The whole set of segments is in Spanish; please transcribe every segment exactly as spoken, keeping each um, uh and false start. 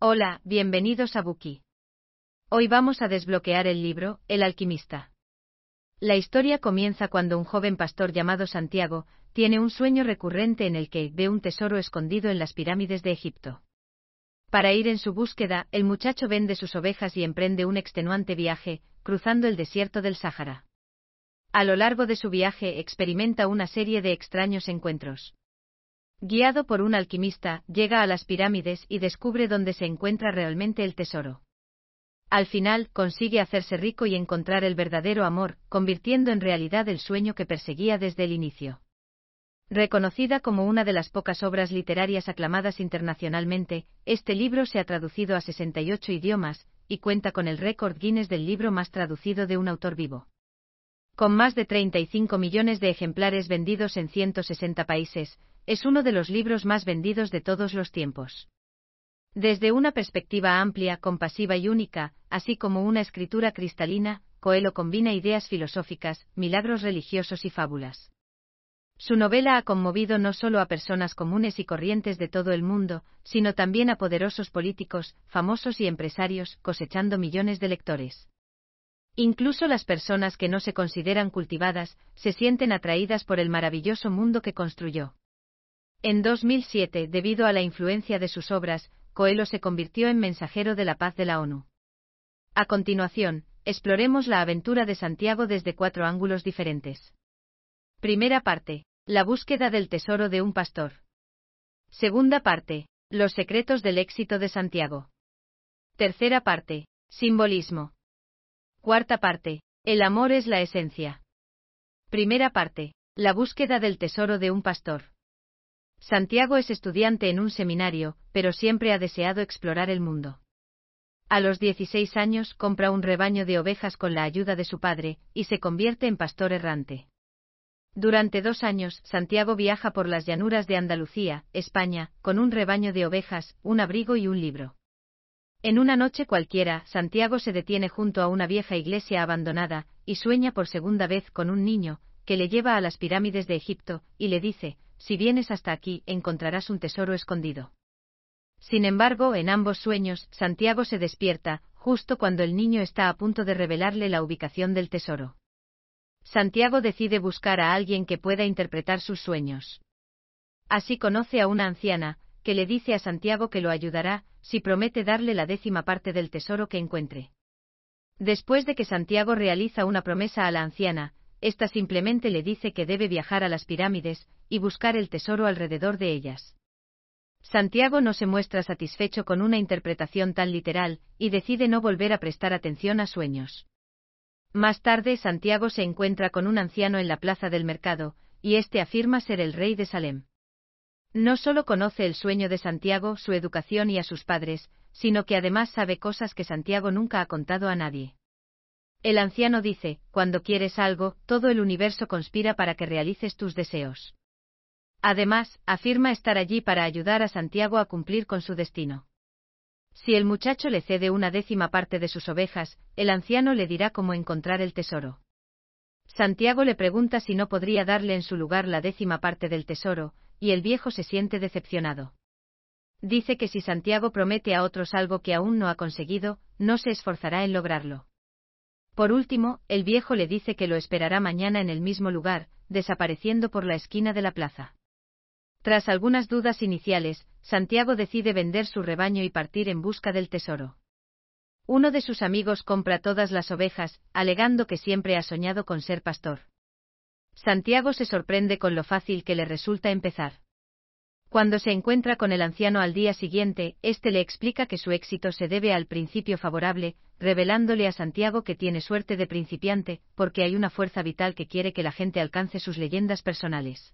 Hola, bienvenidos a Buki. Hoy vamos a desbloquear el libro, El alquimista. La historia comienza cuando un joven pastor llamado Santiago tiene un sueño recurrente en el que ve un tesoro escondido en las pirámides de Egipto. Para ir en su búsqueda, el muchacho vende sus ovejas y emprende un extenuante viaje, cruzando el desierto del Sáhara. A lo largo de su viaje experimenta una serie de extraños encuentros. Guiado por un alquimista, llega a las pirámides y descubre dónde se encuentra realmente el tesoro. Al final, consigue hacerse rico y encontrar el verdadero amor, convirtiendo en realidad el sueño que perseguía desde el inicio. Reconocida como una de las pocas obras literarias aclamadas internacionalmente, este libro se ha traducido a sesenta y ocho idiomas, y cuenta con el récord Guinness del libro más traducido de un autor vivo. Con más de treinta y cinco millones de ejemplares vendidos en ciento sesenta países, es uno de los libros más vendidos de todos los tiempos. Desde una perspectiva amplia, compasiva y única, así como una escritura cristalina, Coelho combina ideas filosóficas, milagros religiosos y fábulas. Su novela ha conmovido no solo a personas comunes y corrientes de todo el mundo, sino también a poderosos políticos, famosos y empresarios, cosechando millones de lectores. Incluso las personas que no se consideran cultivadas, se sienten atraídas por el maravilloso mundo que construyó. En dos mil siete, debido a la influencia de sus obras, Coelho se convirtió en mensajero de la paz de la ONU. A continuación, exploremos la aventura de Santiago desde cuatro ángulos diferentes. Primera parte: la búsqueda del tesoro de un pastor. Segunda parte: los secretos del éxito de Santiago. Tercera parte: simbolismo. Cuarta parte: el amor es la esencia. Primera parte: la búsqueda del tesoro de un pastor. Santiago es estudiante en un seminario, pero siempre ha deseado explorar el mundo. A los dieciséis años compra un rebaño de ovejas con la ayuda de su padre, y se convierte en pastor errante. Durante dos años, Santiago viaja por las llanuras de Andalucía, España, con un rebaño de ovejas, un abrigo y un libro. En una noche cualquiera, Santiago se detiene junto a una vieja iglesia abandonada, y sueña por segunda vez con un niño, que le lleva a las pirámides de Egipto, y le dice: si vienes hasta aquí, encontrarás un tesoro escondido. Sin embargo, en ambos sueños, Santiago se despierta, justo cuando el niño está a punto de revelarle la ubicación del tesoro. Santiago decide buscar a alguien que pueda interpretar sus sueños. Así conoce a una anciana, que le dice a Santiago que lo ayudará, si promete darle la décima parte del tesoro que encuentre. Después de que Santiago realiza una promesa a la anciana, ésta simplemente le dice que debe viajar a las pirámides, y buscar el tesoro alrededor de ellas. Santiago no se muestra satisfecho con una interpretación tan literal, y decide no volver a prestar atención a sueños. Más tarde, Santiago se encuentra con un anciano en la plaza del mercado, y este afirma ser el rey de Salem. No solo conoce el sueño de Santiago, su educación y a sus padres, sino que además sabe cosas que Santiago nunca ha contado a nadie. El anciano dice: cuando quieres algo, todo el universo conspira para que realices tus deseos. Además, afirma estar allí para ayudar a Santiago a cumplir con su destino. Si el muchacho le cede una décima parte de sus ovejas, el anciano le dirá cómo encontrar el tesoro. Santiago le pregunta si no podría darle en su lugar la décima parte del tesoro, y el viejo se siente decepcionado. Dice que si Santiago promete a otros algo que aún no ha conseguido, no se esforzará en lograrlo. Por último, el viejo le dice que lo esperará mañana en el mismo lugar, desapareciendo por la esquina de la plaza. Tras algunas dudas iniciales, Santiago decide vender su rebaño y partir en busca del tesoro. Uno de sus amigos compra todas las ovejas, alegando que siempre ha soñado con ser pastor. Santiago se sorprende con lo fácil que le resulta empezar. Cuando se encuentra con el anciano al día siguiente, éste le explica que su éxito se debe al principio favorable, revelándole a Santiago que tiene suerte de principiante, porque hay una fuerza vital que quiere que la gente alcance sus leyendas personales.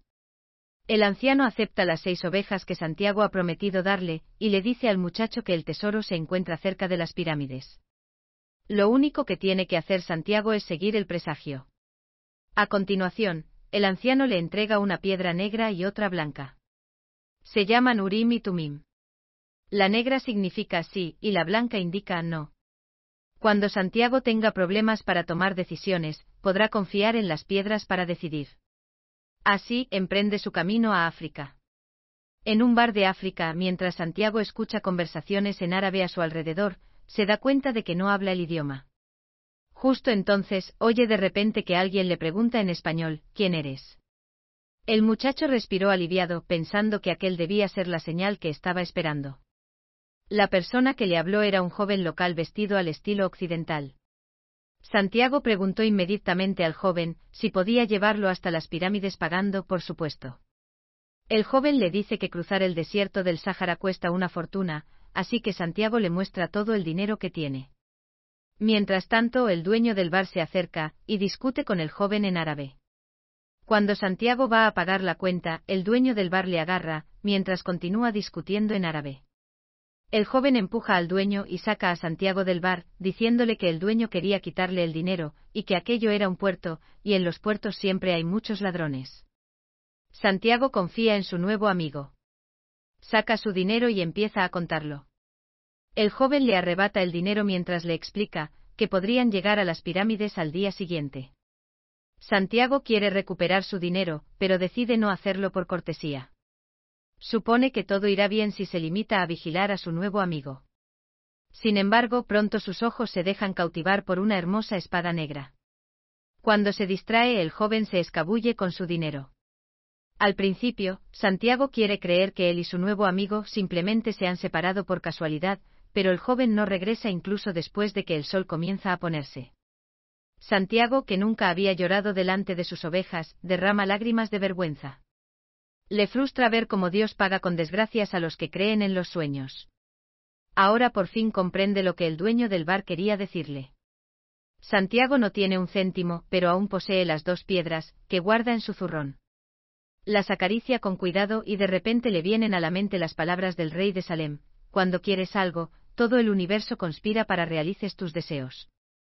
El anciano acepta las seis ovejas que Santiago ha prometido darle, y le dice al muchacho que el tesoro se encuentra cerca de las pirámides. Lo único que tiene que hacer Santiago es seguir el presagio. A continuación, el anciano le entrega una piedra negra y otra blanca. Se llaman Urim y Tumim. La negra significa sí, y la blanca indica no. Cuando Santiago tenga problemas para tomar decisiones, podrá confiar en las piedras para decidir. Así, emprende su camino a África. En un bar de África, mientras Santiago escucha conversaciones en árabe a su alrededor, se da cuenta de que no habla el idioma. Justo entonces, oye de repente que alguien le pregunta en español, ¿quién eres? El muchacho respiró aliviado, pensando que aquel debía ser la señal que estaba esperando. La persona que le habló era un joven local vestido al estilo occidental. Santiago preguntó inmediatamente al joven si podía llevarlo hasta las pirámides pagando, por supuesto. El joven le dice que cruzar el desierto del Sáhara cuesta una fortuna, así que Santiago le muestra todo el dinero que tiene. Mientras tanto, el dueño del bar se acerca y discute con el joven en árabe. Cuando Santiago va a pagar la cuenta, el dueño del bar le agarra, mientras continúa discutiendo en árabe. El joven empuja al dueño y saca a Santiago del bar, diciéndole que el dueño quería quitarle el dinero, y que aquello era un puerto, y en los puertos siempre hay muchos ladrones. Santiago confía en su nuevo amigo. Saca su dinero y empieza a contarlo. El joven le arrebata el dinero mientras le explica que podrían llegar a las pirámides al día siguiente. Santiago quiere recuperar su dinero, pero decide no hacerlo por cortesía. Supone que todo irá bien si se limita a vigilar a su nuevo amigo. Sin embargo, pronto sus ojos se dejan cautivar por una hermosa espada negra. Cuando se distrae, el joven se escabulle con su dinero. Al principio, Santiago quiere creer que él y su nuevo amigo simplemente se han separado por casualidad, pero el joven no regresa incluso después de que el sol comienza a ponerse. Santiago, que nunca había llorado delante de sus ovejas, derrama lágrimas de vergüenza. Le frustra ver cómo Dios paga con desgracias a los que creen en los sueños. Ahora por fin comprende lo que el dueño del bar quería decirle. Santiago no tiene un céntimo, pero aún posee las dos piedras que guarda en su zurrón. Las acaricia con cuidado y de repente le vienen a la mente las palabras del rey de Salem: cuando quieres algo, todo el universo conspira para realices tus deseos.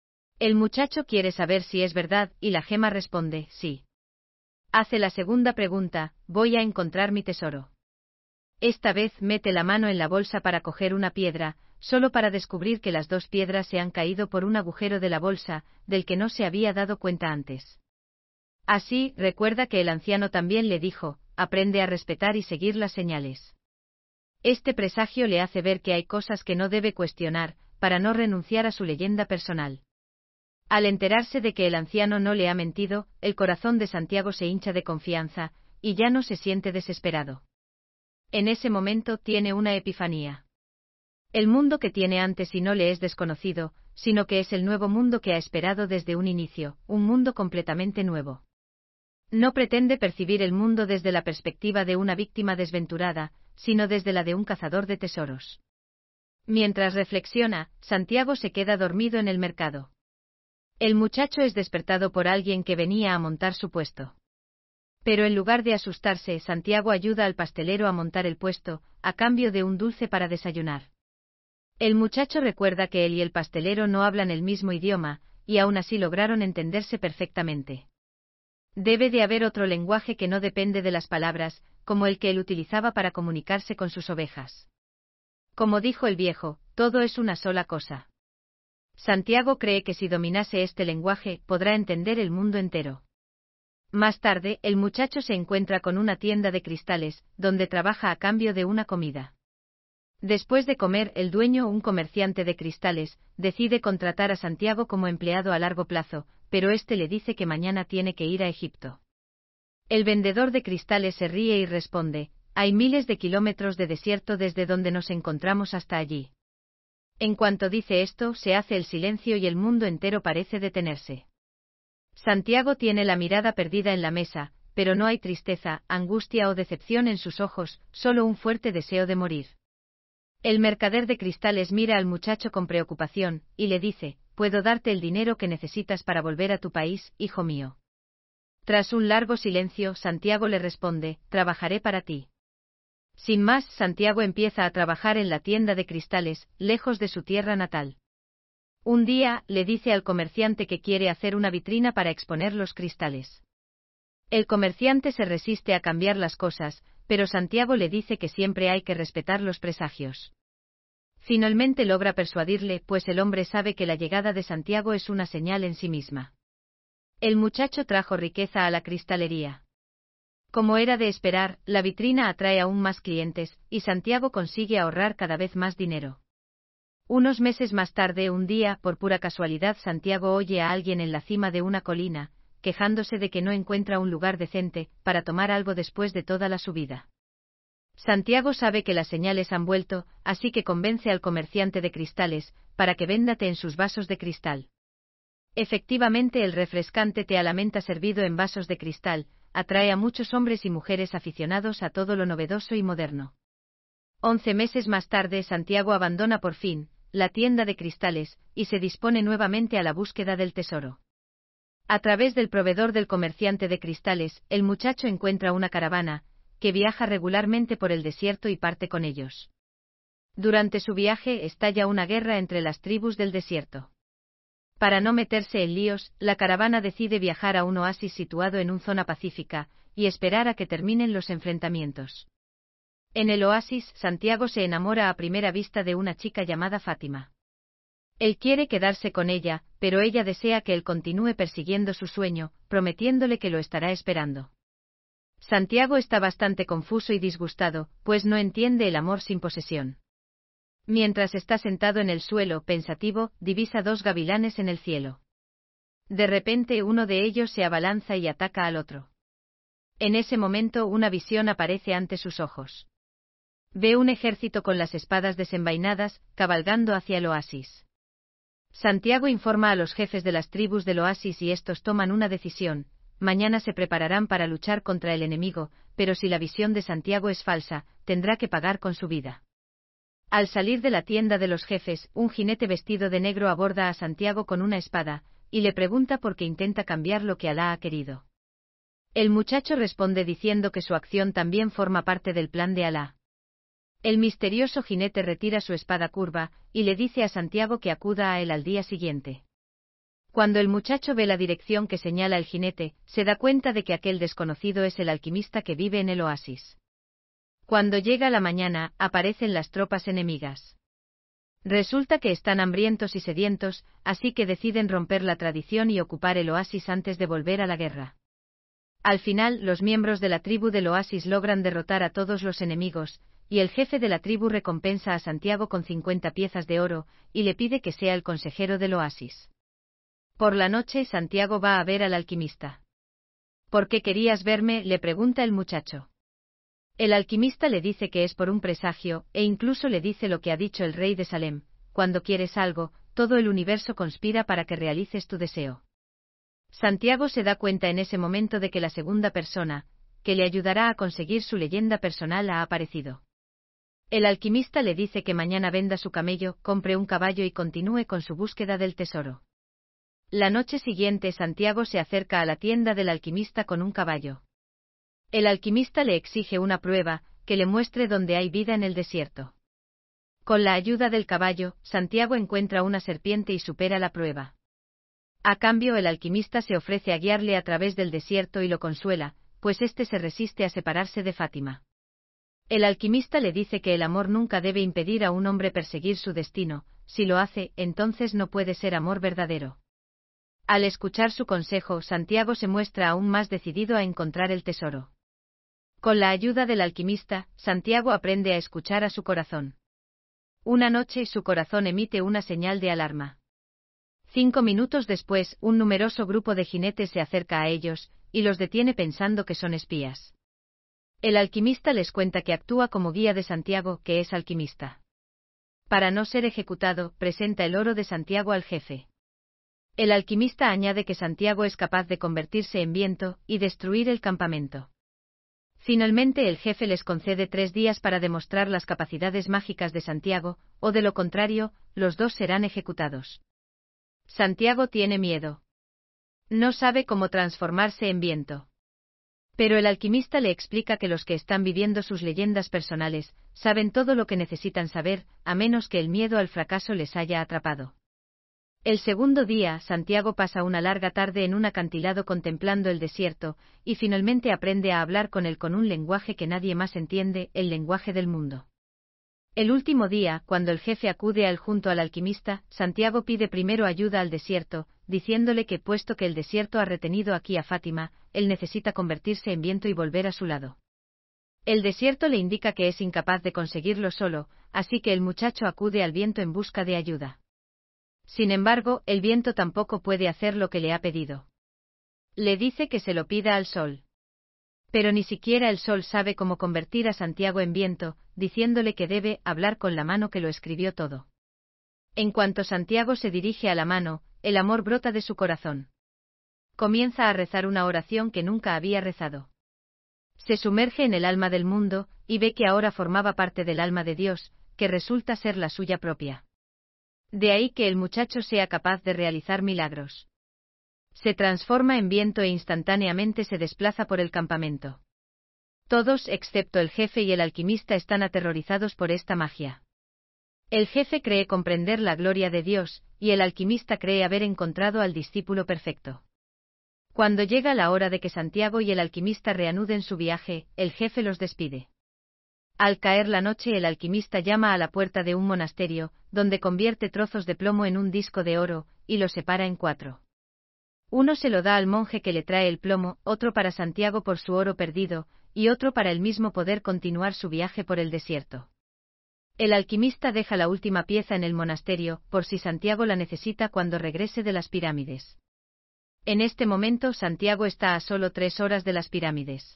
El muchacho quiere saber si es verdad, y la gema responde, sí. Hace la segunda pregunta, voy a encontrar mi tesoro. Esta vez mete la mano en la bolsa para coger una piedra, solo para descubrir que las dos piedras se han caído por un agujero de la bolsa, del que no se había dado cuenta antes. Así, recuerda que el anciano también le dijo, aprende a respetar y seguir las señales. Este presagio le hace ver que hay cosas que no debe cuestionar, para no renunciar a su leyenda personal. Al enterarse de que el anciano no le ha mentido, el corazón de Santiago se hincha de confianza, y ya no se siente desesperado. En ese momento tiene una epifanía. El mundo que tiene antes y no le es desconocido, sino que es el nuevo mundo que ha esperado desde un inicio, un mundo completamente nuevo. No pretende percibir el mundo desde la perspectiva de una víctima desventurada, sino desde la de un cazador de tesoros. Mientras reflexiona, Santiago se queda dormido en el mercado. El muchacho es despertado por alguien que venía a montar su puesto. Pero en lugar de asustarse, Santiago ayuda al pastelero a montar el puesto, a cambio de un dulce para desayunar. El muchacho recuerda que él y el pastelero no hablan el mismo idioma, y aún así lograron entenderse perfectamente. Debe de haber otro lenguaje que no depende de las palabras, como el que él utilizaba para comunicarse con sus ovejas. Como dijo el viejo, todo es una sola cosa. Santiago cree que si dominase este lenguaje, podrá entender el mundo entero. Más tarde, el muchacho se encuentra con una tienda de cristales, donde trabaja a cambio de una comida. Después de comer, el dueño, un comerciante de cristales, decide contratar a Santiago como empleado a largo plazo, pero este le dice que mañana tiene que ir a Egipto. El vendedor de cristales se ríe y responde, hay miles de kilómetros de desierto desde donde nos encontramos hasta allí. En cuanto dice esto, se hace el silencio y el mundo entero parece detenerse. Santiago tiene la mirada perdida en la mesa, pero no hay tristeza, angustia o decepción en sus ojos, solo un fuerte deseo de morir. El mercader de cristales mira al muchacho con preocupación, y le dice, puedo darte el dinero que necesitas para volver a tu país, hijo mío. Tras un largo silencio, Santiago le responde, trabajaré para ti. Sin más, Santiago empieza a trabajar en la tienda de cristales, lejos de su tierra natal. Un día, le dice al comerciante que quiere hacer una vitrina para exponer los cristales. El comerciante se resiste a cambiar las cosas, pero Santiago le dice que siempre hay que respetar los presagios. Finalmente logra persuadirle, pues el hombre sabe que la llegada de Santiago es una señal en sí misma. El muchacho trajo riqueza a la cristalería. Como era de esperar, la vitrina atrae aún más clientes, y Santiago consigue ahorrar cada vez más dinero. Unos meses más tarde, un día, por pura casualidad, Santiago oye a alguien en la cima de una colina, quejándose de que no encuentra un lugar decente para tomar algo después de toda la subida. Santiago sabe que las señales han vuelto, así que convence al comerciante de cristales para que venda té en sus vasos de cristal. Efectivamente, el refrescante té a la menta servido en vasos de cristal atrae a muchos hombres y mujeres aficionados a todo lo novedoso y moderno. Once meses más tarde, Santiago abandona por fin la tienda de cristales y se dispone nuevamente a la búsqueda del tesoro. A través del proveedor del comerciante de cristales, el muchacho encuentra una caravana que viaja regularmente por el desierto y parte con ellos. Durante su viaje estalla una guerra entre las tribus del desierto. Para no meterse en líos, la caravana decide viajar a un oasis situado en una zona pacífica y esperar a que terminen los enfrentamientos. En el oasis, Santiago se enamora a primera vista de una chica llamada Fátima. Él quiere quedarse con ella, pero ella desea que él continúe persiguiendo su sueño, prometiéndole que lo estará esperando. Santiago está bastante confuso y disgustado, pues no entiende el amor sin posesión. Mientras está sentado en el suelo, pensativo, divisa dos gavilanes en el cielo. De repente uno de ellos se abalanza y ataca al otro. En ese momento una visión aparece ante sus ojos. Ve un ejército con las espadas desenvainadas, cabalgando hacia el oasis. Santiago informa a los jefes de las tribus del oasis y estos toman una decisión: mañana se prepararán para luchar contra el enemigo, pero si la visión de Santiago es falsa, tendrá que pagar con su vida. Al salir de la tienda de los jefes, un jinete vestido de negro aborda a Santiago con una espada, y le pregunta por qué intenta cambiar lo que Alá ha querido. El muchacho responde diciendo que su acción también forma parte del plan de Alá. El misterioso jinete retira su espada curva, y le dice a Santiago que acuda a él al día siguiente. Cuando el muchacho ve la dirección que señala el jinete, se da cuenta de que aquel desconocido es el alquimista que vive en el oasis. Cuando llega la mañana, aparecen las tropas enemigas. Resulta que están hambrientos y sedientos, así que deciden romper la tradición y ocupar el oasis antes de volver a la guerra. Al final, los miembros de la tribu del oasis logran derrotar a todos los enemigos, y el jefe de la tribu recompensa a Santiago con cincuenta piezas de oro, y le pide que sea el consejero del oasis. Por la noche, Santiago va a ver al alquimista. ¿Por qué querías verme?, le pregunta el muchacho. El alquimista le dice que es por un presagio, e incluso le dice lo que ha dicho el rey de Salem: cuando quieres algo, todo el universo conspira para que realices tu deseo. Santiago se da cuenta en ese momento de que la segunda persona, que le ayudará a conseguir su leyenda personal, ha aparecido. El alquimista le dice que mañana venda su camello, compre un caballo y continúe con su búsqueda del tesoro. La noche siguiente, Santiago se acerca a la tienda del alquimista con un caballo. El alquimista le exige una prueba, que le muestre dónde hay vida en el desierto. Con la ayuda del caballo, Santiago encuentra una serpiente y supera la prueba. A cambio, el alquimista se ofrece a guiarle a través del desierto y lo consuela, pues éste se resiste a separarse de Fátima. El alquimista le dice que el amor nunca debe impedir a un hombre perseguir su destino, si lo hace, entonces no puede ser amor verdadero. Al escuchar su consejo, Santiago se muestra aún más decidido a encontrar el tesoro. Con la ayuda del alquimista, Santiago aprende a escuchar a su corazón. Una noche, su corazón emite una señal de alarma. Cinco minutos después, un numeroso grupo de jinetes se acerca a ellos, y los detiene pensando que son espías. El alquimista les cuenta que actúa como guía de Santiago, que es alquimista. Para no ser ejecutado, presenta el oro de Santiago al jefe. El alquimista añade que Santiago es capaz de convertirse en viento y destruir el campamento. Finalmente, el jefe les concede tres días para demostrar las capacidades mágicas de Santiago, o de lo contrario, los dos serán ejecutados. Santiago tiene miedo. No sabe cómo transformarse en viento. Pero el alquimista le explica que los que están viviendo sus leyendas personales saben todo lo que necesitan saber, a menos que el miedo al fracaso les haya atrapado. El segundo día, Santiago pasa una larga tarde en un acantilado contemplando el desierto, y finalmente aprende a hablar con él con un lenguaje que nadie más entiende, el lenguaje del mundo. El último día, cuando el jefe acude al junto al alquimista, Santiago pide primero ayuda al desierto, diciéndole que puesto que el desierto ha retenido aquí a Fátima, él necesita convertirse en viento y volver a su lado. El desierto le indica que es incapaz de conseguirlo solo, así que el muchacho acude al viento en busca de ayuda. Sin embargo, el viento tampoco puede hacer lo que le ha pedido. Le dice que se lo pida al sol. Pero ni siquiera el sol sabe cómo convertir a Santiago en viento, diciéndole que debe hablar con la mano que lo escribió todo. En cuanto Santiago se dirige a la mano, el amor brota de su corazón. Comienza a rezar una oración que nunca había rezado. Se sumerge en el alma del mundo, y ve que ahora formaba parte del alma de Dios, que resulta ser la suya propia. De ahí que el muchacho sea capaz de realizar milagros. Se transforma en viento e instantáneamente se desplaza por el campamento. Todos, excepto el jefe y el alquimista, están aterrorizados por esta magia. El jefe cree comprender la gloria de Dios, y el alquimista cree haber encontrado al discípulo perfecto. Cuando llega la hora de que Santiago y el alquimista reanuden su viaje, el jefe los despide. Al caer la noche, el alquimista llama a la puerta de un monasterio, donde convierte trozos de plomo en un disco de oro, y lo separa en cuatro. Uno se lo da al monje que le trae el plomo, otro para Santiago por su oro perdido, y otro para él mismo poder continuar su viaje por el desierto. El alquimista deja la última pieza en el monasterio, por si Santiago la necesita cuando regrese de las pirámides. En este momento Santiago está a solo tres horas de las pirámides.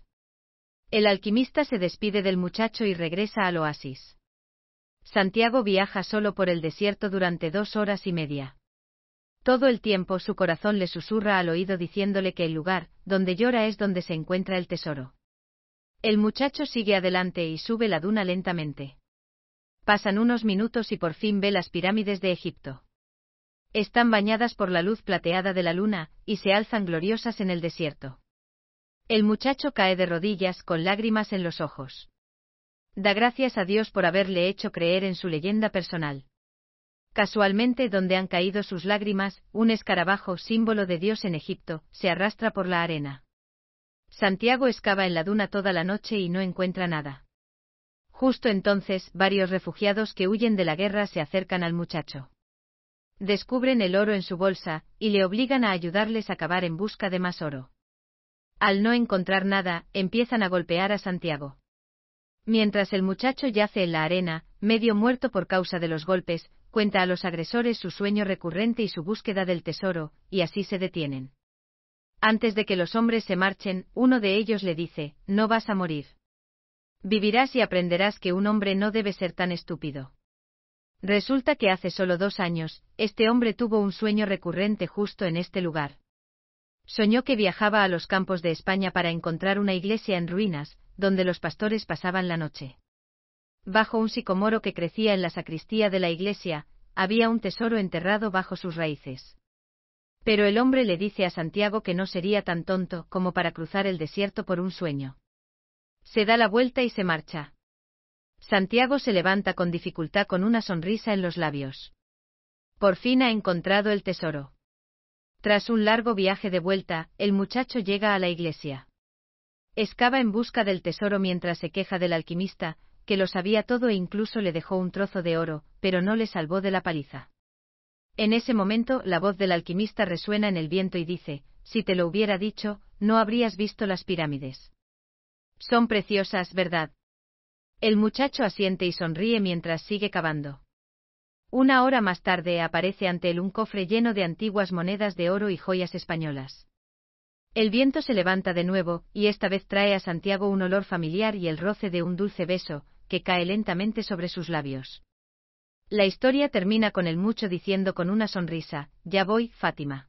El alquimista se despide del muchacho y regresa al oasis. Santiago viaja solo por el desierto durante dos horas y media. Todo el tiempo su corazón le susurra al oído diciéndole que el lugar donde llora es donde se encuentra el tesoro. El muchacho sigue adelante y sube la duna lentamente. Pasan unos minutos y por fin ve las pirámides de Egipto. Están bañadas por la luz plateada de la luna, y se alzan gloriosas en el desierto. El muchacho cae de rodillas con lágrimas en los ojos. Da gracias a Dios por haberle hecho creer en su leyenda personal. Casualmente, donde han caído sus lágrimas, un escarabajo, símbolo de Dios en Egipto, se arrastra por la arena. Santiago excava en la duna toda la noche y no encuentra nada. Justo entonces, varios refugiados que huyen de la guerra se acercan al muchacho. Descubren el oro en su bolsa, y le obligan a ayudarles a cavar en busca de más oro. Al no encontrar nada, empiezan a golpear a Santiago. Mientras el muchacho yace en la arena, medio muerto por causa de los golpes, cuenta a los agresores su sueño recurrente y su búsqueda del tesoro, y así se detienen. Antes de que los hombres se marchen, uno de ellos le dice: «No vas a morir. Vivirás y aprenderás que un hombre no debe ser tan estúpido». Resulta que hace solo dos años, este hombre tuvo un sueño recurrente justo en este lugar. Soñó que viajaba a los campos de España para encontrar una iglesia en ruinas, donde los pastores pasaban la noche. Bajo un sicomoro que crecía en la sacristía de la iglesia, había un tesoro enterrado bajo sus raíces. Pero el hombre le dice a Santiago que no sería tan tonto como para cruzar el desierto por un sueño. Se da la vuelta y se marcha. Santiago se levanta con dificultad con una sonrisa en los labios. Por fin ha encontrado el tesoro. Tras un largo viaje de vuelta, el muchacho llega a la iglesia. Excava en busca del tesoro mientras se queja del alquimista, que lo sabía todo e incluso le dejó un trozo de oro, pero no le salvó de la paliza. En ese momento, la voz del alquimista resuena en el viento y dice: «Si te lo hubiera dicho, no habrías visto las pirámides. Son preciosas, ¿verdad?». El muchacho asiente y sonríe mientras sigue cavando. Una hora más tarde aparece ante él un cofre lleno de antiguas monedas de oro y joyas españolas. El viento se levanta de nuevo, y esta vez trae a Santiago un olor familiar y el roce de un dulce beso, que cae lentamente sobre sus labios. La historia termina con el mucho diciendo con una sonrisa: «Ya voy, Fátima».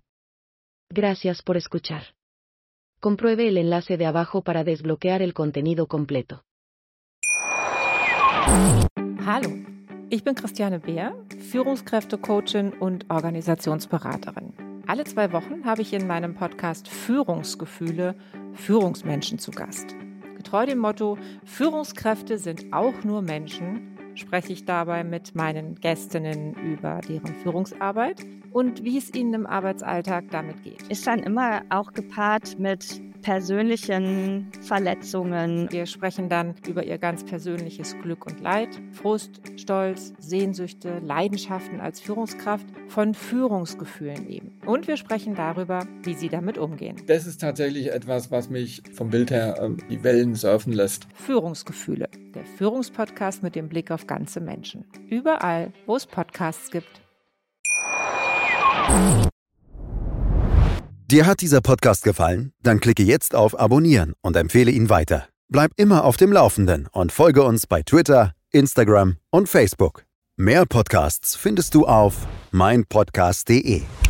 Gracias por escuchar. Compruebe el enlace de abajo para desbloquear el contenido completo. Hallo, ich bin Christiane Beer, Führungskräftecoachin und Organisationsberaterin. Alle zwei Wochen habe ich in meinem Podcast Führungsgefühle Führungsmenschen zu Gast. Getreu dem Motto Führungskräfte sind auch nur Menschen, spreche ich dabei mit meinen Gästinnen über deren Führungsarbeit und wie es ihnen im Arbeitsalltag damit geht. Ist dann immer auch gepaart mit persönlichen Verletzungen. Wir sprechen dann über ihr ganz persönliches Glück und Leid, Frust, Stolz, Sehnsüchte, Leidenschaften als Führungskraft, von Führungsgefühlen eben. Und wir sprechen darüber, wie sie damit umgehen. Das ist tatsächlich etwas, was mich vom Bild her äh, die Wellen surfen lässt. Führungsgefühle, der Führungspodcast mit dem Blick auf ganze Menschen. Überall, wo es Podcasts gibt. Dir hat dieser Podcast gefallen? Dann klicke jetzt auf Abonnieren und empfehle ihn weiter. Bleib immer auf dem Laufenden und folge uns bei Twitter, Instagram und Facebook. Mehr Podcasts findest du auf mein podcast punkt de.